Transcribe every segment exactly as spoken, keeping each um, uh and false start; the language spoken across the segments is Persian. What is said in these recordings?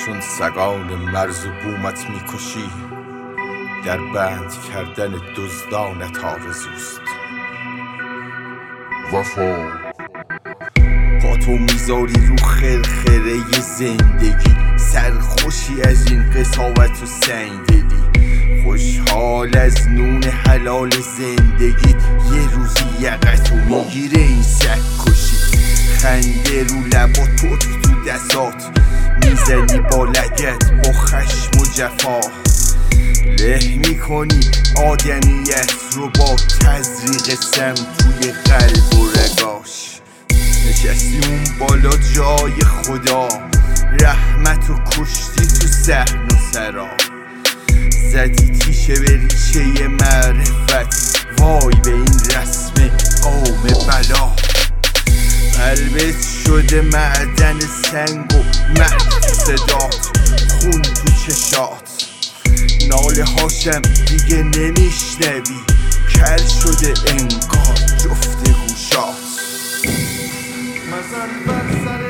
چون سگان مرز و بومت میکشی، در بند کردن دزدانت آرزوست. وفا پاتو میذاری رو خرخره زندگی، سرخوشی از این قساوت و سنگدلی، خوشحال از نون حلال زندگیت. یه روزی یقتو میگیره این سگ کشی، خنده رو لبات توت تو دستات، میزنی با لگت با خشم و جفا، له میکنی آدمیت رو با تزریق سم توی قلب و رگاش. نشستی اون بالا جای خدا، رحمت و کشتی تو صحن و سرا، زدی تیشه به ریشه معرفت، وای به این رسم قوم بلا. قلبت شده معدن سنگ و مرگ تو صدات، خون تو چشات، ناله هاشم دیگه نمیشنوی، کر شده انگار جفت گوشات. مزن بر سر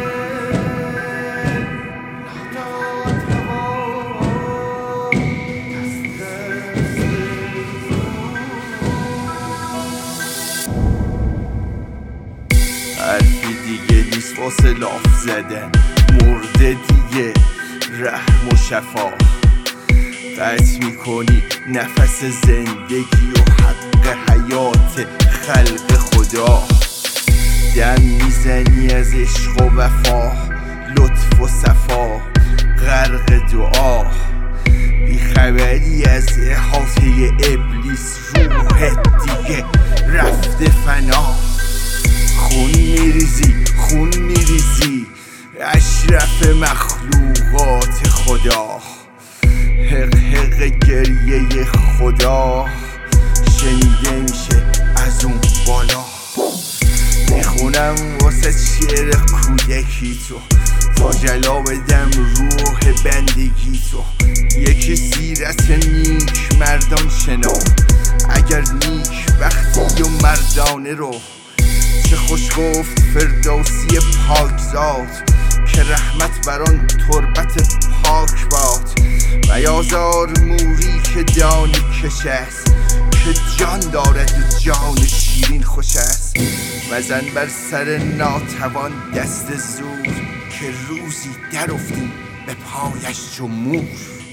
حرفی دیگه نیست واسه لاف زدن، مرده دیگه رحم و شفا، قطع میکنی نفس زندگی و حق حیات خلق خدا، دم میزنی از عشق و وفا، لطف و صفا غرق دعا، بیخبری از احاطه ابلیس، روحت دیگه رفته فنا، خون میریزی خون میریزی اشرف مخلوقات خدا، حق حق گریه خدا شنیده میشه از اون بالا. میخونم واسه شعر کودکی تو، تا جلا بدم روح بندگی تو، یکی سیرت نیک مردان شنو، اگر نیک بختی و مردانه رو، چه خوش گفت فردوسی پاکزاد، که رحمت بران تربت پاک باد. و یازار موری که دانی کش است، که جان دارد و جان شیرین خوش است. مزن بر سر ناتوان دست زور، که روزی در افتیم به پایش چو مور.